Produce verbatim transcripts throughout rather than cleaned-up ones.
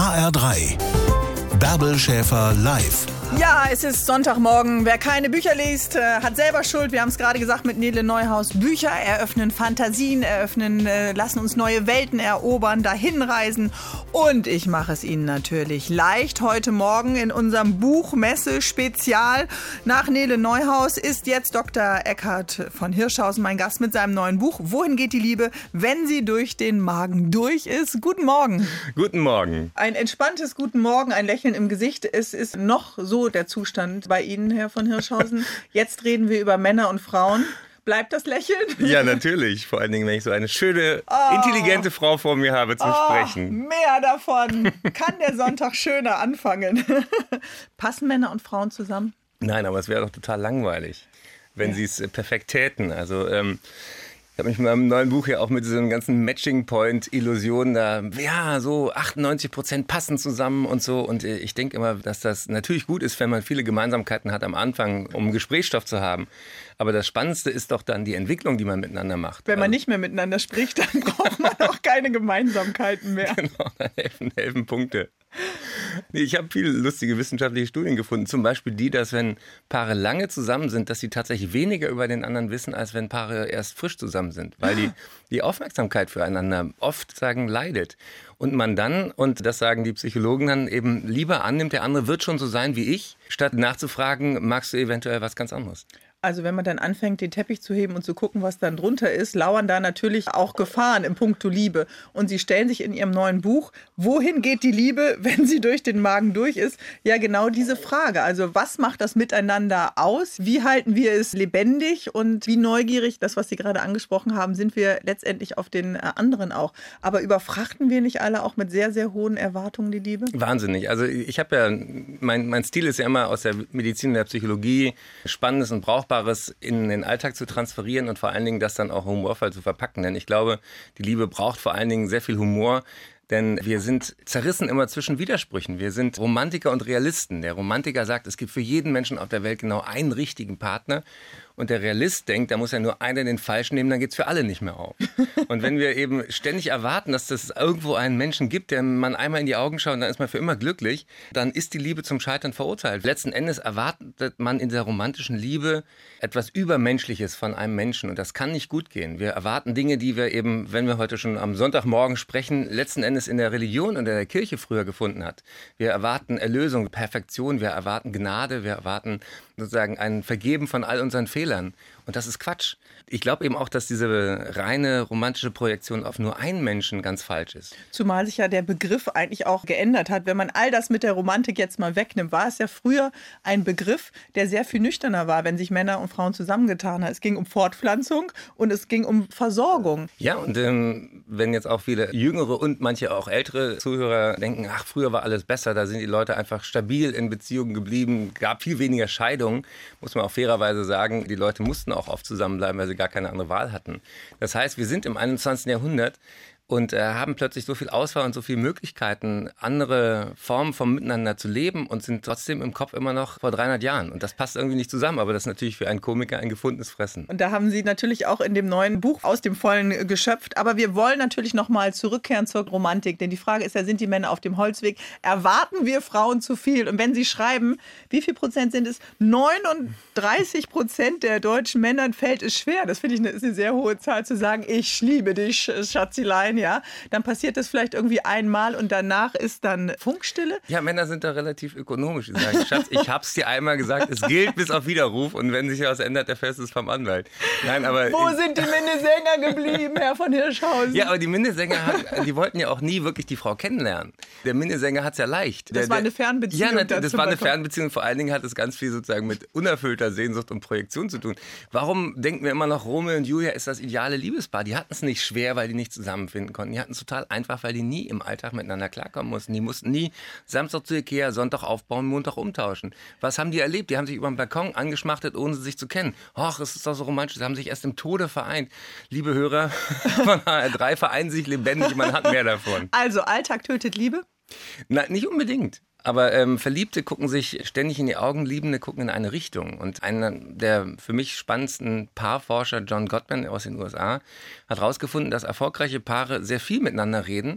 H R drei. Bärbel Schäfer live. Ja, es ist Sonntagmorgen. Wer keine Bücher liest, äh, hat selber Schuld. Wir haben es gerade gesagt mit Nele Neuhaus. Bücher eröffnen Fantasien, eröffnen, äh, lassen uns neue Welten erobern, dahin reisen. Und ich mache es Ihnen natürlich leicht. Heute Morgen in unserem Buchmesse-Spezial nach Nele Neuhaus ist jetzt Doktor Eckhard von Hirschhausen mein Gast mit seinem neuen Buch. Wohin geht die Liebe, wenn sie durch den Magen durch ist? Guten Morgen. Guten Morgen. Ein entspanntes Guten Morgen, ein Lächeln im Gesicht. Es ist noch so der Zustand bei Ihnen, Herr von Hirschhausen. Jetzt reden wir über Männer und Frauen. Bleibt das Lächeln? Ja, natürlich. Vor allen Dingen, wenn ich so eine schöne, oh, intelligente Frau vor mir habe zum oh, Sprechen. Mehr davon. Kann der Sonntag schöner anfangen. Passen Männer und Frauen zusammen? Nein, aber es wäre doch total langweilig, wenn ja. sie es perfekt täten. Also, ähm, ich habe mich mit meinem neuen Buch ja auch mit diesem ganzen Matching-Point-Illusion da, ja, so achtundneunzig Prozent passen zusammen und so. Und ich denke immer, dass das natürlich gut ist, wenn man viele Gemeinsamkeiten hat am Anfang, um Gesprächsstoff zu haben. Aber das Spannendste ist doch dann die Entwicklung, die man miteinander macht. Wenn man nicht mehr miteinander spricht, dann braucht man auch keine Gemeinsamkeiten mehr. Genau, dann helfen, helfen Punkte. Nee, ich habe viele lustige wissenschaftliche Studien gefunden. Zum Beispiel die, dass wenn Paare lange zusammen sind, dass sie tatsächlich weniger über den anderen wissen, als wenn Paare erst frisch zusammen sind. Weil die, die Aufmerksamkeit füreinander oft, sagen, leidet. Und man dann, und das sagen die Psychologen dann, eben lieber annimmt, der andere wird schon so sein wie ich, statt nachzufragen, magst du eventuell was ganz anderes. Also wenn man dann anfängt, den Teppich zu heben und zu gucken, was dann drunter ist, lauern da natürlich auch Gefahren im Punkto Liebe. Und Sie stellen sich in Ihrem neuen Buch, wohin geht die Liebe, wenn sie durch den Magen durch ist? Ja, genau diese Frage. Also was macht das Miteinander aus? Wie halten wir es lebendig? Und wie neugierig, das, was Sie gerade angesprochen haben, sind wir letztendlich auf den anderen auch. Aber überfrachten wir nicht alle auch mit sehr, sehr hohen Erwartungen die Liebe? Wahnsinnig. Also ich habe ja, mein, mein Stil ist ja immer aus der Medizin und der Psychologie, Spannendes und Brauchbares in den Alltag zu transferieren und vor allen Dingen das dann auch humorvoll zu verpacken. Denn ich glaube, die Liebe braucht vor allen Dingen sehr viel Humor. Denn wir sind zerrissen immer zwischen Widersprüchen. Wir sind Romantiker und Realisten. Der Romantiker sagt, es gibt für jeden Menschen auf der Welt genau einen richtigen Partner. Und der Realist denkt, da muss ja nur einer den Falschen nehmen, dann geht's für alle nicht mehr auf. Und wenn wir eben ständig erwarten, dass es irgendwo einen Menschen gibt, der man einmal in die Augen schaut und dann ist man für immer glücklich, dann ist die Liebe zum Scheitern verurteilt. Letzten Endes erwartet man in der romantischen Liebe etwas Übermenschliches von einem Menschen und das kann nicht gut gehen. Wir erwarten Dinge, die wir eben, wenn wir heute schon am Sonntagmorgen sprechen, letzten Endes in der Religion und in der Kirche früher gefunden hat. Wir erwarten Erlösung, Perfektion, wir erwarten Gnade, wir erwarten sozusagen ein Vergeben von all unseren Fehlern. Und das ist Quatsch. Ich glaube eben auch, dass diese reine romantische Projektion auf nur einen Menschen ganz falsch ist. Zumal sich ja der Begriff eigentlich auch geändert hat. Wenn man all das mit der Romantik jetzt mal wegnimmt, war es ja früher ein Begriff, der sehr viel nüchterner war, wenn sich Männer und Frauen zusammengetan haben. Es ging um Fortpflanzung und es ging um Versorgung. Ja, und ähm, wenn jetzt auch viele jüngere und manche auch ältere Zuhörer denken, ach, früher war alles besser, da sind die Leute einfach stabil in Beziehungen geblieben, gab viel weniger Scheidungen, muss man auch fairerweise sagen, die Leute mussten auch oft zusammenbleiben, weil sie gar keine andere Wahl hatten. Das heißt, wir sind im einundzwanzigsten Jahrhundert und äh, haben plötzlich so viel Auswahl und so viele Möglichkeiten, andere Formen vom Miteinander zu leben und sind trotzdem im Kopf immer noch vor dreihundert Jahren. Und das passt irgendwie nicht zusammen, aber das ist natürlich für einen Komiker ein gefundenes Fressen. Und da haben Sie natürlich auch in dem neuen Buch aus dem Vollen geschöpft. Aber wir wollen natürlich nochmal zurückkehren zur Romantik, denn die Frage ist ja, sind die Männer auf dem Holzweg? Erwarten wir Frauen zu viel? Und wenn Sie schreiben, wie viel Prozent sind es? neununddreißig Prozent der deutschen Männern fällt es schwer. Das finde ich eine, ist eine sehr hohe Zahl zu sagen, ich liebe dich, Schatzilein. Ja, dann passiert das vielleicht irgendwie einmal und danach ist dann Funkstille. Ja, Männer sind da relativ ökonomisch. Die sagen, Schatz, ich hab's dir einmal gesagt, es gilt bis auf Widerruf und wenn sich was ändert, der Fest ist vom Anwalt. Nein, aber wo sind die Minnesänger geblieben, Herr von Hirschhausen? Ja, aber die Minnesänger, hat, die wollten ja auch nie wirklich die Frau kennenlernen. Der Minnesänger hat's ja leicht. Das der, war eine Fernbeziehung. Ja, das war eine Fernbeziehung. Vor allen Dingen hat es ganz viel sozusagen mit unerfüllter Sehnsucht und Projektion zu tun. Warum denken wir immer noch, Romeo und Julia ist das ideale Liebespaar? Die hatten es nicht schwer, weil die nicht zusammenfinden konnten. Die hatten es total einfach, weil die nie im Alltag miteinander klarkommen mussten. Die mussten nie Samstag zu Ikea, Sonntag aufbauen, Montag umtauschen. Was haben die erlebt? Die haben sich über den Balkon angeschmachtet, ohne sich zu kennen. Och, es ist doch so romantisch. Sie haben sich erst im Tode vereint. Liebe Hörer von H R drei, vereinen sich lebendig, man hat mehr davon. Also, Alltag tötet Liebe? Nein, nicht unbedingt. Aber ähm, Verliebte gucken sich ständig in die Augen, Liebende gucken in eine Richtung. Und einer der für mich spannendsten Paarforscher, John Gottman aus den U S A, hat herausgefunden, dass erfolgreiche Paare sehr viel miteinander reden,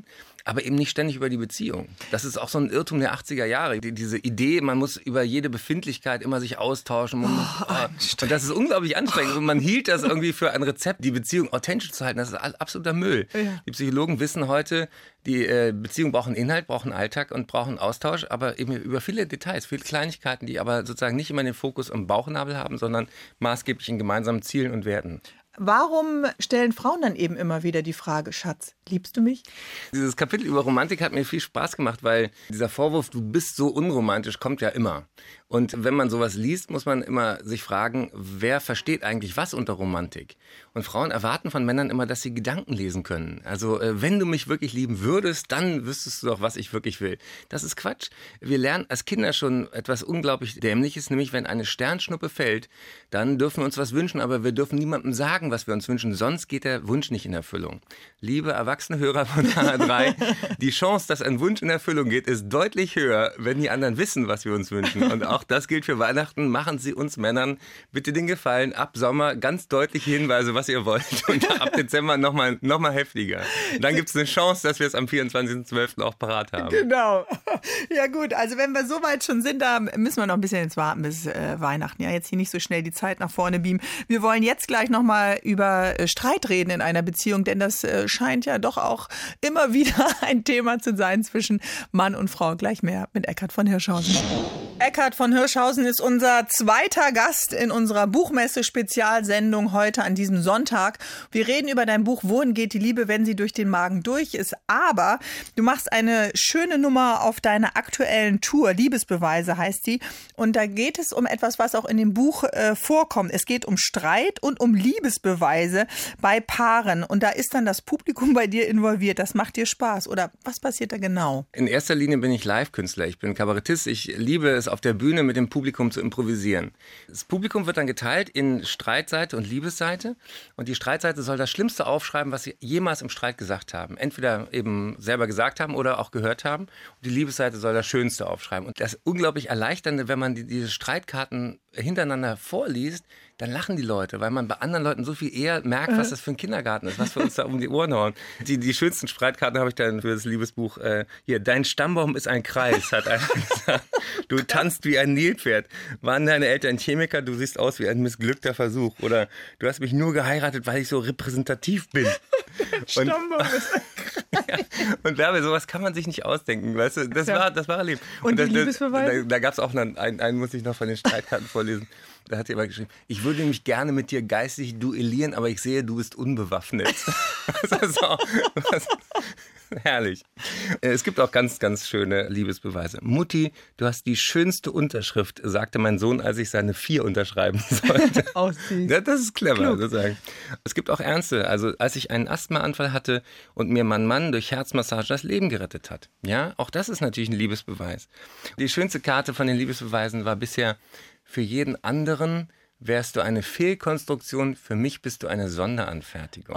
aber eben nicht ständig über die Beziehung. Das ist auch so ein Irrtum der achtziger Jahre. Die, diese Idee, man muss über jede Befindlichkeit immer sich austauschen. Man muss, oh, und das ist unglaublich anstrengend. Und man hielt das irgendwie für ein Rezept, die Beziehung authentisch zu halten. Das ist absoluter Müll. Ja. Die Psychologen wissen heute, die äh, Beziehungen brauchen Inhalt, brauchen Alltag und brauchen Austausch, aber eben über viele Details, viele Kleinigkeiten, die aber sozusagen nicht immer den Fokus am Bauchnabel haben, sondern maßgeblich in gemeinsamen Zielen und Werten. Warum stellen Frauen dann eben immer wieder die Frage, Schatz, liebst du mich? Dieses Kapitel über Romantik hat mir viel Spaß gemacht, weil dieser Vorwurf, du bist so unromantisch, kommt ja immer. Und wenn man sowas liest, muss man immer sich fragen, wer versteht eigentlich was unter Romantik? Und Frauen erwarten von Männern immer, dass sie Gedanken lesen können. Also äh, wenn du mich wirklich lieben würdest, dann wüsstest du doch, was ich wirklich will. Das ist Quatsch. Wir lernen als Kinder schon etwas unglaublich Dämliches, nämlich wenn eine Sternschnuppe fällt, dann dürfen wir uns was wünschen, aber wir dürfen niemandem sagen, was wir uns wünschen, sonst geht der Wunsch nicht in Erfüllung. Liebe erwachsene Hörer von H R drei, die Chance, dass ein Wunsch in Erfüllung geht, ist deutlich höher, wenn die anderen wissen, was wir uns wünschen. Und auch das gilt für Weihnachten. Machen Sie uns Männern bitte den Gefallen, ab Sommer ganz deutliche Hinweise, was ihr wollt. Und ab Dezember nochmal noch mal heftiger. Dann gibt es eine Chance, dass wir es am vierundzwanzigsten zwölften auch parat haben. Genau. Ja gut, also wenn wir so weit schon sind, da müssen wir noch ein bisschen jetzt warten bis äh, Weihnachten. Ja, jetzt hier nicht so schnell die Zeit nach vorne beamen. Wir wollen jetzt gleich nochmal über äh, Streit reden in einer Beziehung, denn das äh, scheint ja doch auch immer wieder ein Thema zu sein zwischen Mann und Frau. Gleich mehr mit Eckhard von Hirschhausen. Eckhard von Hirschhausen ist unser zweiter Gast in unserer Buchmesse-Spezialsendung heute an diesem Sonntag. Wir reden über dein Buch Wohin geht die Liebe, wenn sie durch den Magen durch ist. Aber du machst eine schöne Nummer auf deiner aktuellen Tour. Liebesbeweise heißt die. Und da geht es um etwas, was auch in dem Buch äh, vorkommt. Es geht um Streit und um Liebesbeweise bei Paaren. Und da ist dann das Publikum bei dir involviert. Das macht dir Spaß. Oder was passiert da genau? In erster Linie bin ich Live-Künstler. Ich bin Kabarettist. Ich liebe es, auf der Bühne mit dem Publikum zu improvisieren. Das Publikum wird dann geteilt in Streitseite und Liebesseite. Und die Streitseite soll das Schlimmste aufschreiben, was sie jemals im Streit gesagt haben. Entweder eben selber gesagt haben oder auch gehört haben. Und die Liebesseite soll das Schönste aufschreiben. Und das unglaublich Erleichternde, wenn man die, diese Streitkarten hintereinander vorliest, dann lachen die Leute, weil man bei anderen Leuten so viel eher merkt, was das für ein Kindergarten ist, was wir uns da um die Ohren hauen. Die, die schönsten Streitkarten habe ich dann für das Liebesbuch. Äh, hier, dein Stammbaum ist ein Kreis, hat einer gesagt. Du tanzt wie ein Nilpferd. Waren deine Eltern Chemiker? Du siehst aus wie ein missglückter Versuch. Oder du hast mich nur geheiratet, weil ich so repräsentativ bin. Stammbaum ist ein Kreis. Ja, und Werbe, sowas kann man sich nicht ausdenken, weißt du, das, ja. war, das war Leben. Und, und die das, Liebesbeweise? Da, da gab es auch einen, einen, einen, muss ich noch von den Streitkarten vorlesen, da hat jemand geschrieben, ich würde mich gerne mit dir geistig duellieren, aber ich sehe, du bist unbewaffnet. Das ist auch, das, herrlich. Es gibt auch ganz, ganz schöne Liebesbeweise. Mutti, du hast die schönste Unterschrift, sagte mein Sohn, als ich seine vier unterschreiben sollte. Aussieht. Ja, das ist clever, sozusagen. Es gibt auch ernste. Also als ich einen Asthmaanfall hatte und mir mein Mann durch Herzmassage das Leben gerettet hat. Ja, auch das ist natürlich ein Liebesbeweis. Die schönste Karte von den Liebesbeweisen war bisher, für jeden anderen wärst du eine Fehlkonstruktion, für mich bist du eine Sonderanfertigung.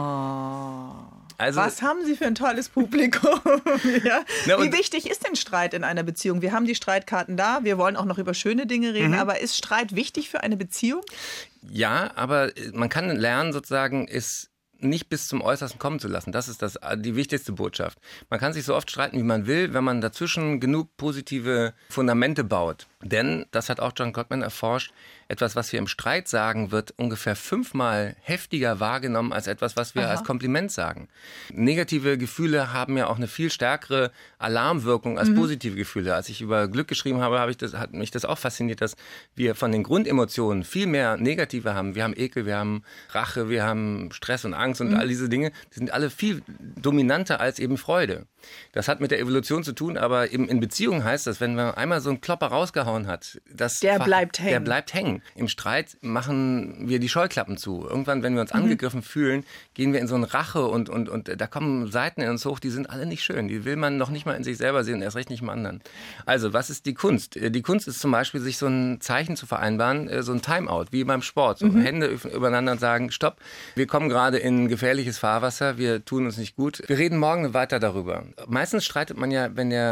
Oh. Also, was haben Sie für ein tolles Publikum? Ja. Na, Wie wichtig ist denn Streit in einer Beziehung? Wir haben die Streitkarten da, wir wollen auch noch über schöne Dinge reden, mhm. aber ist Streit wichtig für eine Beziehung? Ja, aber man kann lernen sozusagen, ist nicht bis zum Äußersten kommen zu lassen. Das ist das, die wichtigste Botschaft. Man kann sich so oft streiten, wie man will, wenn man dazwischen genug positive Fundamente baut. Denn, das hat auch John Gottman erforscht, etwas, was wir im Streit sagen, wird ungefähr fünfmal heftiger wahrgenommen als etwas, was wir Aha. als Kompliment sagen. Negative Gefühle haben ja auch eine viel stärkere Alarmwirkung als mhm. positive Gefühle. Als ich über Glück geschrieben habe, habe ich das, hat mich das auch fasziniert, dass wir von den Grundemotionen viel mehr negative haben. Wir haben Ekel, wir haben Rache, wir haben Stress und Angst und mhm. all diese Dinge. Die sind alle viel dominanter als eben Freude. Das hat mit der Evolution zu tun, aber eben in Beziehungen heißt das, wenn man einmal so einen Klopper rausgehauen hat, das der bleibt hängen. Der bleibt hängen. Im Streit machen wir die Scheuklappen zu. Irgendwann, wenn wir uns mhm. angegriffen fühlen, gehen wir in so eine Rache und, und, und da kommen Seiten in uns hoch, die sind alle nicht schön. Die will man noch nicht mal in sich selber sehen, erst recht nicht im anderen. Also, was ist die Kunst? Die Kunst ist zum Beispiel, sich so ein Zeichen zu vereinbaren, so ein Timeout, wie beim Sport. So mhm. Hände übereinander und sagen, stopp, wir kommen gerade in gefährliches Fahrwasser, wir tun uns nicht gut. Wir reden morgen weiter darüber. Meistens streitet man ja, wenn der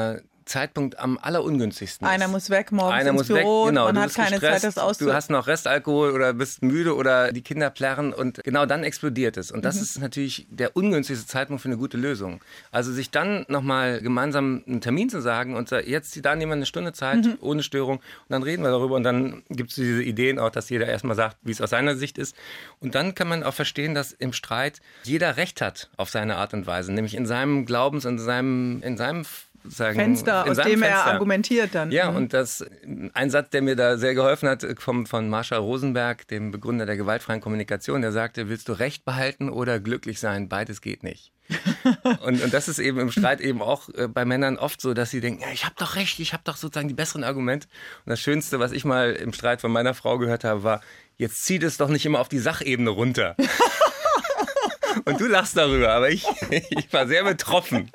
Zeitpunkt am allerungünstigsten ist. Einer muss weg morgens Einer ins muss Büro, weg, genau. man Du hat bist keine gestresst, Zeit, das auszuhalten. Du hast noch Restalkohol oder bist müde oder die Kinder plärren und genau dann explodiert es. Und das mhm. ist natürlich der ungünstigste Zeitpunkt für eine gute Lösung. Also sich dann nochmal gemeinsam einen Termin zu sagen und jetzt da nehmen wir eine Stunde Zeit mhm. ohne Störung und dann reden wir darüber und dann gibt es diese Ideen auch, dass jeder erstmal sagt, wie es aus seiner Sicht ist. Und dann kann man auch verstehen, dass im Streit jeder Recht hat auf seine Art und Weise, nämlich in seinem Glaubens, in seinem, in seinem Sagen, Fenster, in aus dem Fenster. er argumentiert dann. Ja, mhm. und das, ein Satz, der mir da sehr geholfen hat, vom, von Marshall Rosenberg, dem Begründer der gewaltfreien Kommunikation, der sagte, willst du Recht behalten oder glücklich sein? Beides geht nicht. und, und das ist eben im Streit eben auch äh, bei Männern oft so, dass sie denken, ja, ich habe doch recht, ich habe doch sozusagen die besseren Argumente. Und das Schönste, was ich mal im Streit von meiner Frau gehört habe, war, jetzt zieht es doch nicht immer auf die Sachebene runter. Und du lachst darüber, aber ich, ich war sehr betroffen.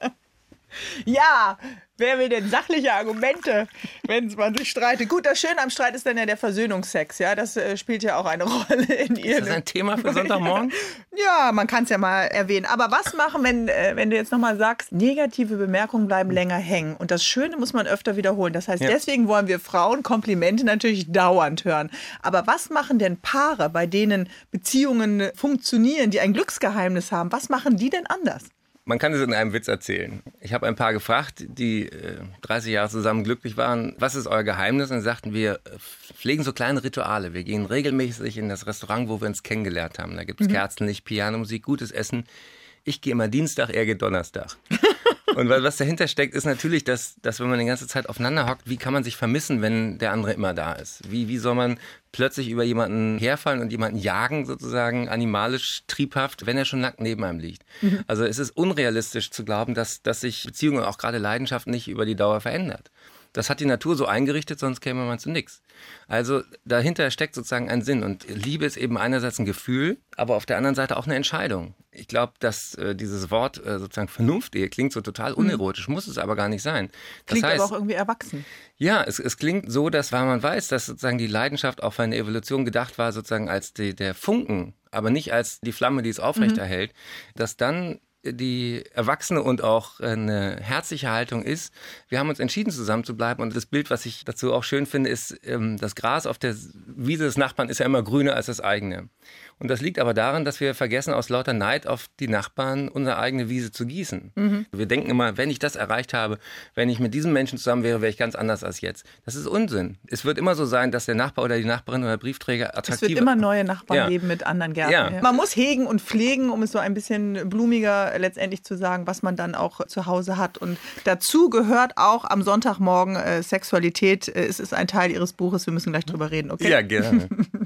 Ja, wer will denn sachliche Argumente, wenn man sich streitet? Gut, das Schöne am Streit ist dann ja der Versöhnungsex, ja, das äh, spielt ja auch eine Rolle in ihr. Ist das ein Thema für Sonntagmorgen? Ja, man kann es ja mal erwähnen. Aber was machen, wenn, äh, wenn du jetzt nochmal sagst, negative Bemerkungen bleiben länger hängen? Und das Schöne muss man öfter wiederholen. Das heißt, ja. deswegen wollen wir Frauen Komplimente natürlich dauernd hören. Aber was machen denn Paare, bei denen Beziehungen funktionieren, die ein Glücksgeheimnis haben? Was machen die denn anders? Man kann es in einem Witz erzählen. Ich habe ein Paar gefragt, die äh, dreißig Jahre zusammen glücklich waren, was ist euer Geheimnis? Und sie sagten, wir pflegen so kleine Rituale. Wir gehen regelmäßig in das Restaurant, wo wir uns kennengelernt haben. Da gibt es mhm. Kerzenlicht, Pianomusik, gutes Essen. Ich gehe immer Dienstag, er geht Donnerstag. Und was dahinter steckt, ist natürlich, dass, dass wenn man die ganze Zeit aufeinander hockt, wie kann man sich vermissen, wenn der andere immer da ist? Wie, wie soll man plötzlich über jemanden herfallen und jemanden jagen, sozusagen animalisch, triebhaft, wenn er schon nackt neben einem liegt? Mhm. Also es ist unrealistisch zu glauben, dass, dass sich Beziehungen, auch gerade Leidenschaft, nicht über die Dauer verändert. Das hat die Natur so eingerichtet, sonst käme man zu nichts. Also dahinter steckt sozusagen ein Sinn. Und Liebe ist eben einerseits ein Gefühl, aber auf der anderen Seite auch eine Entscheidung. Ich glaube, dass äh, dieses Wort äh, sozusagen Vernunft-Ehe klingt so total unerotisch, muss es aber gar nicht sein. Das klingt heißt, aber auch irgendwie erwachsen. Ja, es, es klingt so, dass, weil man weiß, dass sozusagen die Leidenschaft auch für eine Evolution gedacht war, sozusagen als die, der Funken, aber nicht als die Flamme, die es aufrechterhält, mhm. dass dann die erwachsene und auch eine herzliche Haltung ist, wir haben uns entschieden, zusammen zu bleiben. Und das Bild, was ich dazu auch schön finde, ist, das Gras auf der Wiese des Nachbarn ist ja immer grüner als das eigene. Und das liegt aber daran, dass wir vergessen, aus lauter Neid auf die Nachbarn unsere eigene Wiese zu gießen. Mhm. Wir denken immer, wenn ich das erreicht habe, wenn ich mit diesem Menschen zusammen wäre, wäre ich ganz anders als jetzt. Das ist Unsinn. Es wird immer so sein, dass der Nachbar oder die Nachbarin oder der Briefträger attraktiv ist. Es wird immer neue Nachbarn ja. geben mit anderen Gärten. Ja. Ja. Man muss hegen und pflegen, um es so ein bisschen blumiger letztendlich zu sagen, was man dann auch zu Hause hat. Und dazu gehört auch am Sonntagmorgen äh, Sexualität. Äh, es ist ein Teil Ihres Buches. Wir müssen gleich drüber reden, okay? Ja, gerne.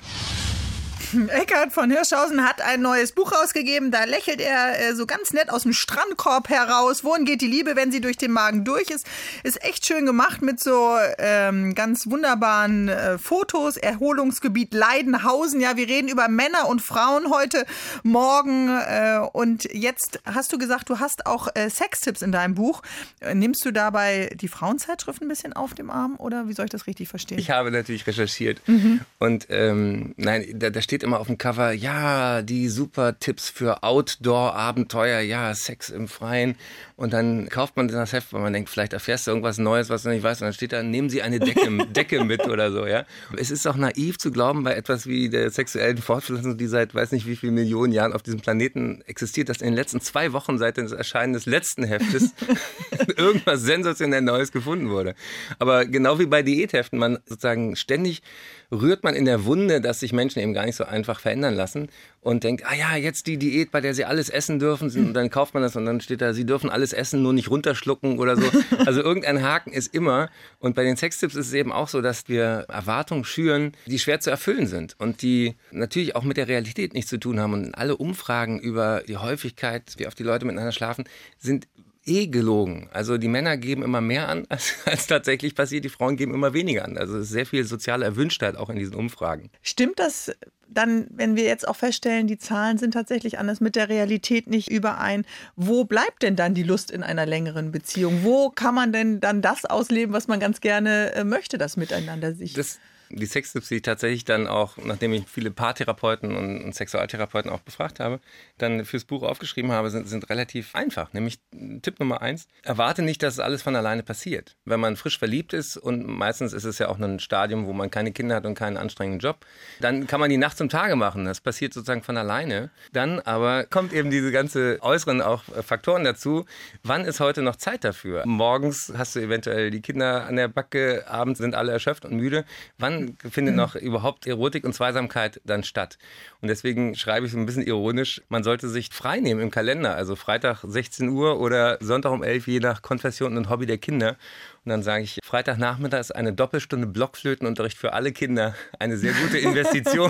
Eckhard von Hirschhausen hat ein neues Buch rausgegeben. Da lächelt er äh, so ganz nett aus dem Strandkorb heraus. Wohin geht die Liebe, wenn sie durch den Magen durch ist? Ist echt schön gemacht mit so ähm, ganz wunderbaren äh, Fotos. Erholungsgebiet Leidenhausen. Ja, wir reden über Männer und Frauen heute Morgen. Äh, und jetzt hast du gesagt, du hast auch äh, Sextipps in deinem Buch. Äh, nimmst du dabei die Frauenzeitschrift ein bisschen auf dem Arm? Oder wie soll ich das richtig verstehen? Ich habe natürlich recherchiert. Mhm. Und ähm, nein, da, da steht immer auf dem Cover, ja, die super Tipps für Outdoor-Abenteuer, ja, Sex im Freien. Und dann kauft man das Heft, weil man denkt, vielleicht erfährst du irgendwas Neues, was du nicht weißt. Und dann steht da, nehmen Sie eine Decke, Decke mit oder so, ja. Es ist auch naiv zu glauben, bei etwas wie der sexuellen Fortpflanzung, die seit weiß nicht wie vielen Millionen Jahren auf diesem Planeten existiert, dass in den letzten zwei Wochen seit dem Erscheinen des letzten Heftes irgendwas sensationell Neues gefunden wurde. Aber genau wie bei Diätheften, man sozusagen ständig rührt man in der Wunde, dass sich Menschen eben gar nicht so einfach verändern lassen und denkt, ah ja, jetzt die Diät, bei der sie alles essen dürfen, und dann kauft man das und dann steht da, sie dürfen alles essen, nur nicht runterschlucken oder so. Also irgendein Haken ist immer. Und bei den Sextipps ist es eben auch so, dass wir Erwartungen schüren, die schwer zu erfüllen sind und die natürlich auch mit der Realität nichts zu tun haben. Und alle Umfragen über die Häufigkeit, wie oft die Leute miteinander schlafen, sind eh gelogen. Also die Männer geben immer mehr an, als, als tatsächlich passiert. Die Frauen geben immer weniger an. Also es ist sehr viel soziale Erwünschtheit auch in diesen Umfragen. Stimmt das dann, wenn wir jetzt auch feststellen, die Zahlen sind tatsächlich anders, mit der Realität nicht überein? Wo bleibt denn dann die Lust in einer längeren Beziehung? Wo kann man denn dann das ausleben, was man ganz gerne möchte, das Miteinander sich? Das Die Sextipps, die ich tatsächlich dann auch, nachdem ich viele Paartherapeuten und, und Sexualtherapeuten auch befragt habe, dann fürs Buch aufgeschrieben habe, sind, sind relativ einfach. Nämlich Tipp Nummer eins, erwarte nicht, dass alles von alleine passiert. Wenn man frisch verliebt ist und meistens ist es ja auch ein Stadium, wo man keine Kinder hat und keinen anstrengenden Job, dann kann man die Nacht zum Tage machen. Das passiert sozusagen von alleine. Dann aber kommt eben diese ganze äußeren auch Faktoren dazu. Wann ist heute noch Zeit dafür? Morgens hast du eventuell die Kinder an der Backe, abends sind alle erschöpft und müde. Wann findet noch überhaupt Erotik und Zweisamkeit dann statt? Und deswegen schreibe ich so ein bisschen ironisch, man sollte sich frei nehmen im Kalender. Also Freitag sechzehn Uhr oder Sonntag um elf, je nach Konfession und Hobby der Kinder. Und dann sage ich, Freitagnachmittag ist eine Doppelstunde Blockflötenunterricht für alle Kinder. Eine sehr gute Investition.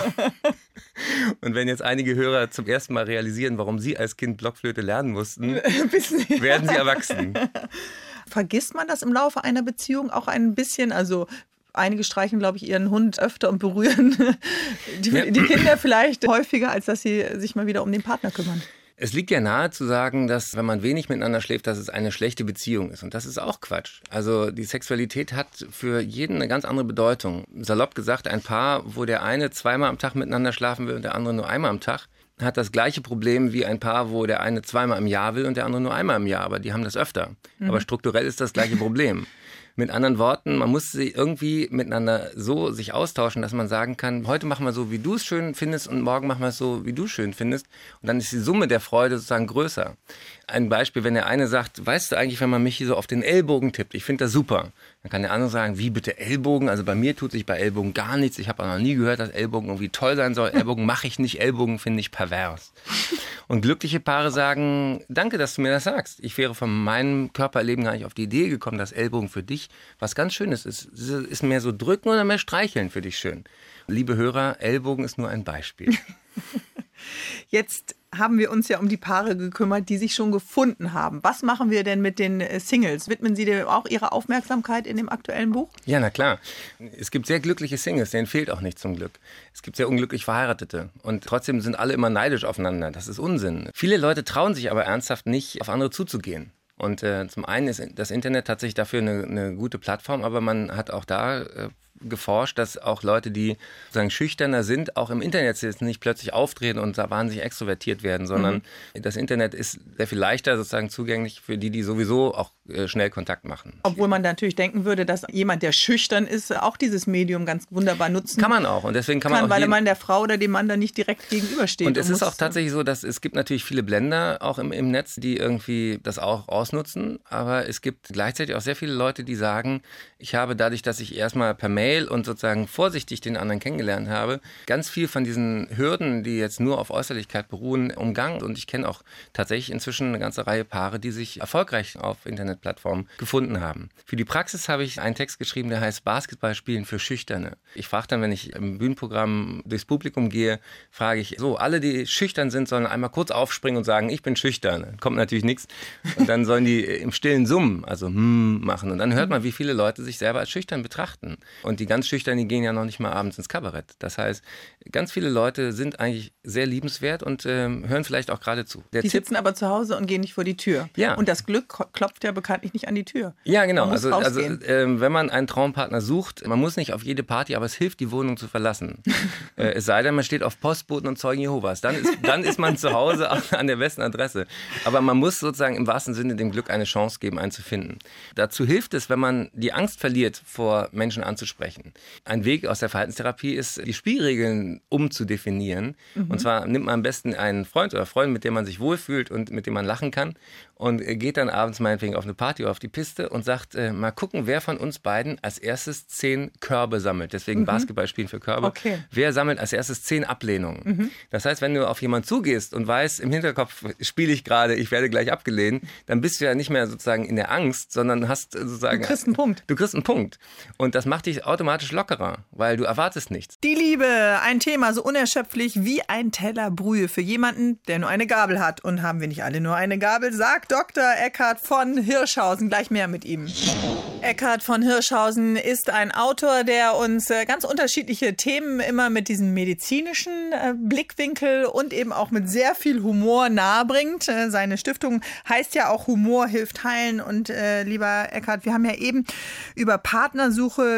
Und wenn jetzt einige Hörer zum ersten Mal realisieren, warum sie als Kind Blockflöte lernen mussten, werden sie erwachsen. Vergisst man das im Laufe einer Beziehung auch ein bisschen? Also einige streichen, glaube ich, ihren Hund öfter und berühren die, Ja. die Kinder vielleicht häufiger, als dass sie sich mal wieder um den Partner kümmern. Es liegt ja nahe zu sagen, dass wenn man wenig miteinander schläft, dass es eine schlechte Beziehung ist. Und das ist auch Quatsch. Also die Sexualität hat für jeden eine ganz andere Bedeutung. Salopp gesagt, ein Paar, wo der eine zweimal am Tag miteinander schlafen will und der andere nur einmal am Tag, hat das gleiche Problem wie ein Paar, wo der eine zweimal im Jahr will und der andere nur einmal im Jahr. Aber die haben das öfter. Mhm. Aber strukturell ist das gleiche Problem. Mit anderen Worten, man muss sie irgendwie miteinander so sich austauschen, dass man sagen kann, heute machen wir so, wie du es schön findest und morgen machen wir es so, wie du es schön findest. Und dann ist die Summe der Freude sozusagen größer. Ein Beispiel, wenn der eine sagt, weißt du eigentlich, wenn man mich hier so auf den Ellbogen tippt, ich finde das super. Dann kann der andere sagen, wie bitte Ellbogen? Also bei mir tut sich bei Ellbogen gar nichts. Ich habe auch noch nie gehört, dass Ellbogen irgendwie toll sein soll. Ellbogen mache ich nicht, Ellbogen finde ich pervers. Und glückliche Paare sagen, danke, dass du mir das sagst. Ich wäre von meinem Körperleben gar nicht auf die Idee gekommen, dass Ellbogen für dich was ganz Schönes ist. Ist mehr so drücken oder mehr streicheln für dich schön? Liebe Hörer, Ellbogen ist nur ein Beispiel. Jetzt haben wir uns ja um die Paare gekümmert, die sich schon gefunden haben. Was machen wir denn mit den Singles? Widmen Sie dem auch Ihre Aufmerksamkeit in dem aktuellen Buch? Ja, na klar. Es gibt sehr glückliche Singles, denen fehlt auch nichts zum Glück. Es gibt sehr unglücklich Verheiratete und trotzdem sind alle immer neidisch aufeinander. Das ist Unsinn. Viele Leute trauen sich aber ernsthaft nicht, auf andere zuzugehen. Und äh, zum einen ist das Internet tatsächlich dafür eine, eine gute Plattform, aber man hat auch da äh, geforscht, dass auch Leute, die sozusagen schüchterner sind, auch im Internet jetzt nicht plötzlich auftreten und da wahnsinnig extrovertiert werden, sondern mhm. das Internet ist sehr viel leichter sozusagen zugänglich für die, die sowieso auch äh, schnell Kontakt machen. Obwohl man natürlich denken würde, dass jemand, der schüchtern ist, auch dieses Medium ganz wunderbar nutzen kann. Man auch und deswegen kann, kann man auch weil jeden... man der Frau oder dem Mann dann nicht direkt gegenübersteht. Und es ist auch tatsächlich so, dass es gibt natürlich viele Blender auch im, im Netz, die irgendwie das auch ausnutzen, aber es gibt gleichzeitig auch sehr viele Leute, die sagen, ich habe dadurch, dass ich erstmal per Mail und sozusagen vorsichtig den anderen kennengelernt habe, ganz viel von diesen Hürden, die jetzt nur auf Äußerlichkeit beruhen, umgangen. Und ich kenne auch tatsächlich inzwischen eine ganze Reihe Paare, die sich erfolgreich auf Internetplattformen gefunden haben. Für die Praxis habe ich einen Text geschrieben, der heißt Basketballspielen für Schüchterne. Ich frage dann, wenn ich im Bühnenprogramm durchs Publikum gehe, frage ich, so, alle, die schüchtern sind, sollen einmal kurz aufspringen und sagen, ich bin schüchtern. Kommt natürlich nichts. Und dann sollen die im stillen Summen, also hm, machen. Und dann hört man, wie viele Leute sich selber als schüchtern betrachten. Und die ganz Schüchtern, die gehen ja noch nicht mal abends ins Kabarett. Das heißt, ganz viele Leute sind eigentlich sehr liebenswert und ähm, hören vielleicht auch gerade zu. Der die Tipp, sitzen aber zu Hause und gehen nicht vor die Tür. Ja. Und das Glück klopft ja bekanntlich nicht an die Tür. Ja, genau. Man muss Also, also rausgehen. ähm, wenn man einen Traumpartner sucht, man muss nicht auf jede Party, aber es hilft, die Wohnung zu verlassen. äh, es sei denn, man steht auf Postboten und Zeugen Jehovas. Dann ist, dann ist man zu Hause an der besten Adresse. Aber man muss sozusagen im wahrsten Sinne dem Glück eine Chance geben, einen zu finden. Dazu hilft es, wenn man die Angst verliert, vor Menschen anzusprechen. Ein Weg aus der Verhaltenstherapie ist, die Spielregeln umzudefinieren. Mhm. Und zwar nimmt man am besten einen Freund oder Freundin, mit dem man sich wohlfühlt und mit dem man lachen kann und geht dann abends meinetwegen auf eine Party oder auf die Piste und sagt, äh, mal gucken, wer von uns beiden als erstes zehn Körbe sammelt. Deswegen mhm. Basketballspielen für Körbe. Okay. Wer sammelt als erstes zehn Ablehnungen? Mhm. Das heißt, wenn du auf jemanden zugehst und weißt, im Hinterkopf spiele ich gerade, ich werde gleich abgelehnt, dann bist du ja nicht mehr sozusagen in der Angst, sondern hast sozusagen... Du kriegst einen Punkt. Du kriegst einen Punkt. Und das macht dich automatisch lockerer, weil du erwartest nichts. Die Liebe, ein Thema so unerschöpflich wie ein Teller Brühe für jemanden, der nur eine Gabel hat. Und haben wir nicht alle nur eine Gabel, sagt Doktor Eckhard von Hirschhausen. Gleich mehr mit ihm. Eckhard von Hirschhausen ist ein Autor, der uns ganz unterschiedliche Themen immer mit diesem medizinischen Blickwinkel und eben auch mit sehr viel Humor nahebringt. Seine Stiftung heißt ja auch Humor hilft heilen. Und äh, lieber Eckhard, wir haben ja eben über Partnersuche gesprochen,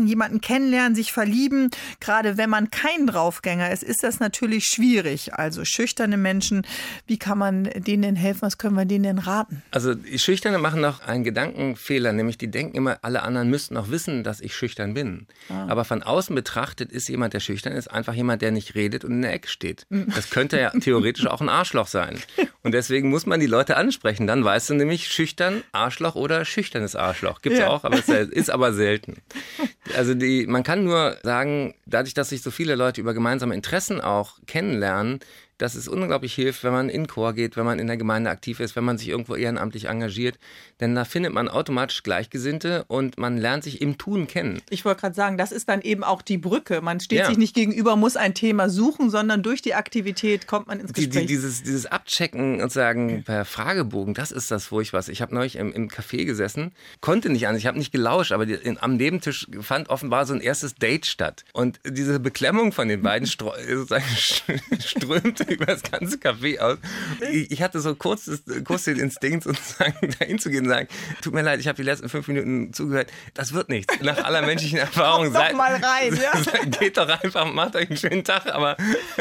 starten, jemanden kennenlernen, sich verlieben. Gerade wenn man kein Draufgänger ist, ist das natürlich schwierig. Also schüchterne Menschen, wie kann man denen denn helfen? Was können wir denen denn raten? Also die Schüchterne machen noch einen Gedankenfehler, nämlich die denken immer, alle anderen müssten auch wissen, dass ich schüchtern bin. Ah. Aber von außen betrachtet ist jemand, der schüchtern ist, einfach jemand, der nicht redet und in der Ecke steht. Das könnte ja theoretisch auch ein Arschloch sein. Und deswegen muss man die Leute ansprechen. Dann weißt du nämlich, schüchtern, Arschloch oder schüchternes Arschloch. Gibt's ja auch, aber es ist aber selten. Also die, man kann nur sagen, dadurch, dass sich so viele Leute über gemeinsame Interessen auch kennenlernen, dass es unglaublich hilft, wenn man in den Chor geht, wenn man in der Gemeinde aktiv ist, wenn man sich irgendwo ehrenamtlich engagiert. Denn da findet man automatisch Gleichgesinnte und man lernt sich im Tun kennen. Ich wollte gerade sagen, das ist dann eben auch die Brücke. Man steht ja. sich nicht gegenüber, muss ein Thema suchen, sondern durch die Aktivität kommt man ins Gespräch. Die, die, dieses, dieses Abchecken und sagen per Fragebogen, das ist das, wo ich was. Ich habe neulich im, im Café gesessen, konnte nicht an, ich habe nicht gelauscht, aber die, in, am Nebentisch fand offenbar so ein erstes Date statt. Und diese Beklemmung von den beiden stro- sozusagen strömte über das ganze Café aus. Ich, ich hatte so kurz, kurz den Instinkt, sozusagen dahin zu gehen und sagen, tut mir leid, ich habe die letzten fünf Minuten zugehört, das wird nichts. Nach aller menschlichen Erfahrung. Kommt doch mal rein, ja. Geht doch einfach, macht euch einen schönen Tag. Aber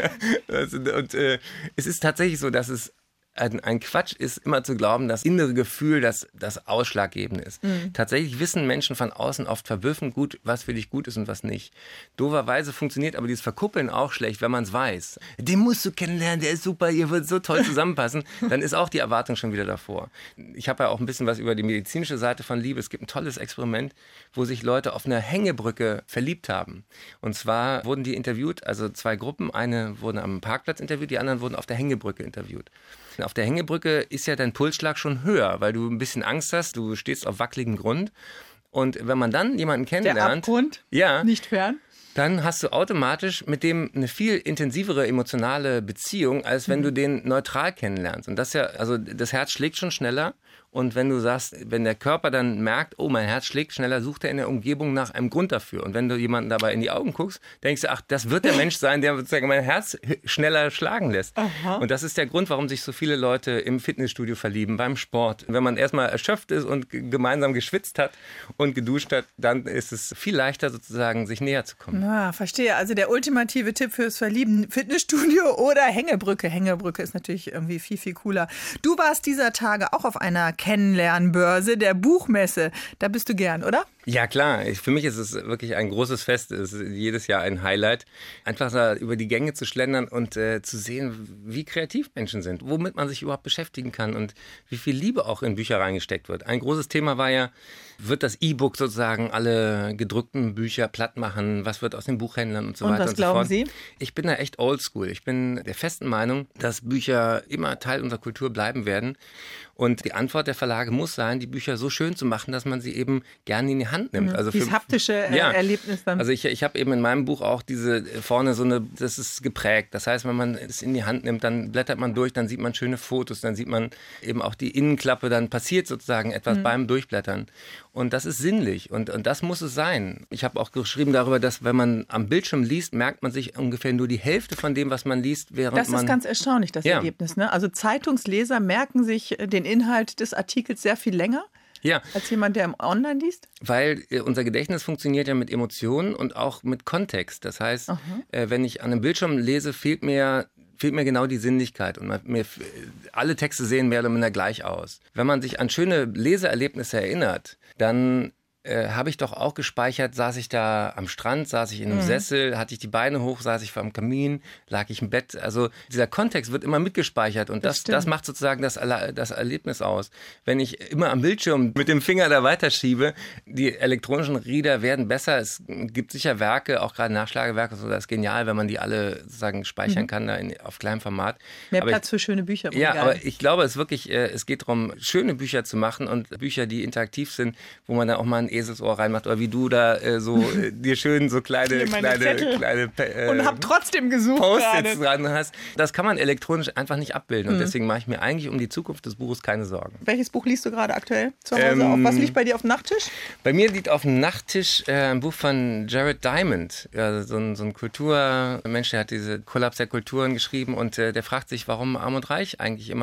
und, äh, es ist tatsächlich so, dass es Ein, ein Quatsch ist, immer zu glauben, das innere Gefühl, das, das Ausschlaggebende ist. Mhm. Tatsächlich wissen Menschen von außen oft verblüffend gut, was für dich gut ist und was nicht. Dooferweise funktioniert aber dieses Verkuppeln auch schlecht, wenn man es weiß. Den musst du kennenlernen, der ist super, ihr würdet so toll zusammenpassen. Dann ist auch die Erwartung schon wieder davor. Ich habe ja auch ein bisschen was über die medizinische Seite von Liebe. Es gibt ein tolles Experiment, wo sich Leute auf einer Hängebrücke verliebt haben. Und zwar wurden die interviewt, also zwei Gruppen. Eine wurden am Parkplatz interviewt, die anderen wurden auf der Hängebrücke interviewt. Auf der Hängebrücke ist ja dein Pulsschlag schon höher, weil du ein bisschen Angst hast, du stehst auf wackeligem Grund. Und wenn man dann jemanden kennenlernt, der Abgrund, ja, nicht fern, dann hast du automatisch mit dem eine viel intensivere emotionale Beziehung, als wenn mhm. du den neutral kennenlernst. Und das ja, also das Herz schlägt schon schneller. Und wenn du sagst, wenn der Körper dann merkt, oh, mein Herz schlägt schneller, sucht er in der Umgebung nach einem Grund dafür. Und wenn du jemanden dabei in die Augen guckst, denkst du, ach, das wird der Mensch sein, der sozusagen mein Herz schneller schlagen lässt. Aha. Und das ist der Grund, warum sich so viele Leute im Fitnessstudio verlieben, beim Sport. Wenn man erstmal erschöpft ist und g- gemeinsam geschwitzt hat und geduscht hat, dann ist es viel leichter sozusagen, sich näher zu kommen. Na, verstehe. Also der ultimative Tipp fürs Verlieben, Fitnessstudio oder Hängebrücke. Hängebrücke ist natürlich irgendwie viel, viel cooler. Du warst dieser Tage auch auf einer Kennenlernbörse der Buchmesse. Da bist du gern, oder? Ja, klar. Ich, für mich ist es wirklich ein großes Fest. Es ist jedes Jahr ein Highlight. Einfach da über die Gänge zu schlendern und äh, zu sehen, wie kreativ Menschen sind, womit man sich überhaupt beschäftigen kann und wie viel Liebe auch in Bücher reingesteckt wird. Ein großes Thema war ja, wird das E-Book sozusagen alle gedruckten Bücher platt machen? Was wird aus den Buchhändlern und so und weiter was und so glauben fort? Sie? Ich bin da echt oldschool. Ich bin der festen Meinung, dass Bücher immer Teil unserer Kultur bleiben werden. Und die Antwort der Verlage muss sein, die Bücher so schön zu machen, dass man sie eben gerne in die Hand nimmt. Mhm. Also Dieses für, haptische äh, ja. Erlebnis dann. Also ich, ich habe eben in meinem Buch auch diese vorne so eine, das ist geprägt. Das heißt, wenn man es in die Hand nimmt, dann blättert man durch, dann sieht man schöne Fotos, dann sieht man eben auch die Innenklappe, dann passiert sozusagen etwas mhm. beim Durchblättern. Und das ist sinnlich und, und das muss es sein. Ich habe auch geschrieben darüber, dass wenn man am Bildschirm liest, merkt man sich ungefähr nur die Hälfte von dem, was man liest, während man... Das ist ganz erstaunlich, das ja. Ergebnis. Ne? Also Zeitungsleser merken sich den Inhalt des Artikels sehr viel länger. Ja. Als jemand, der online liest? Weil äh, unser Gedächtnis funktioniert ja mit Emotionen und auch mit Kontext. Das heißt, äh, wenn ich an einem Bildschirm lese, fehlt mir... fehlt mir genau die Sinnlichkeit und man, mir, alle Texte sehen mehr oder minder gleich aus. Wenn man sich an schöne Leseerlebnisse erinnert, dann äh, habe ich doch auch gespeichert, saß ich da am Strand, saß ich in einem mhm. Sessel, hatte ich die Beine hoch, saß ich vor dem Kamin, lag ich im Bett. Also dieser Kontext wird immer mitgespeichert und das, das, das macht sozusagen das, das Erlebnis aus. Wenn ich immer am Bildschirm mit dem Finger da weiterschiebe, die elektronischen Reader werden besser. Es gibt sicher Werke, auch gerade Nachschlagewerke, so, das ist genial, wenn man die alle sozusagen speichern mhm. kann da in, auf kleinem Format. Mehr aber Platz ich, für schöne Bücher. Ja, egal. aber ich glaube, es wirklich, äh, es geht darum, schöne Bücher zu machen und Bücher, die interaktiv sind, wo man dann auch mal ein Eselsohr reinmacht oder wie du da äh, so äh, dir schön so kleine, kleine, kleine äh, und hab trotzdem gesucht Post-its dran hast. Das kann man elektronisch einfach nicht abbilden und mhm. deswegen mache ich mir eigentlich um die Zukunft des Buches keine Sorgen. Welches Buch liest du gerade aktuell zu Hause? Ähm, auf? Was liegt bei dir auf dem Nachttisch? Bei mir liegt auf dem Nachttisch äh, ein Buch von Jared Diamond, ja, so ein, so ein Kulturmensch, der hat diese Kollaps der Kulturen geschrieben und äh, der fragt sich, warum Arm und Reich eigentlich immer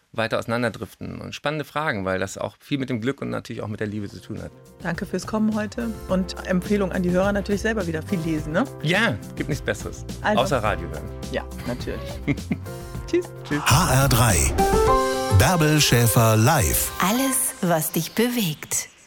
weiter auseinanderdriften. Und spannende Fragen, weil das auch viel mit dem Glück und natürlich auch mit der Liebe zu tun hat. Danke fürs Kommen heute und Empfehlung an die Hörer natürlich selber wieder viel lesen, ne? Ja, gibt nichts Besseres. Also, außer Radio hören. Ja, natürlich. Tschüss. Tschüss. H R drei. Bärbel Schäfer live. Alles, was dich bewegt.